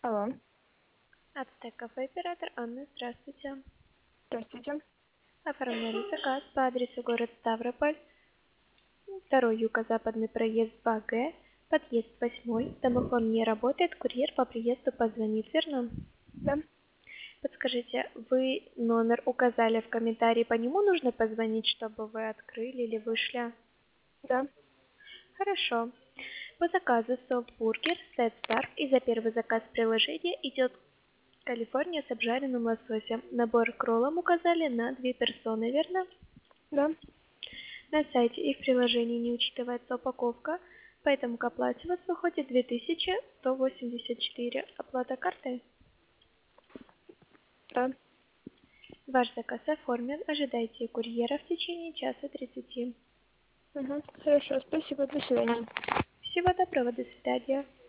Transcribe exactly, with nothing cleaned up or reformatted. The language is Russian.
Алло, Ацтек кафе оператор Анна, здравствуйте. здравствуйте. Оформляли заказ по адресу город Ставрополь, второй юго-западный проезд два Г, подъезд восьмой, домофон не работает, курьер по приезду позвонит, верно? Да, Подскажите, вы номер указали в комментарии, по нему нужно позвонить, чтобы вы открыли или вышли? да. Хорошо. По заказу софтбургер, сет старт и за первый заказ приложения идет Калифорния с обжаренным лососем. Набор к роллам указали на две персоны, верно? Да. На сайте и в приложении не учитывается упаковка, поэтому к оплате у вас выходит две тысячи сто восемьдесят четыре. Оплата картой. Да. Ваш заказ оформлен. Ожидайте курьера в течение часа тридцати. Угу. Хорошо, спасибо, до свидания. Всего доброго, до свидания.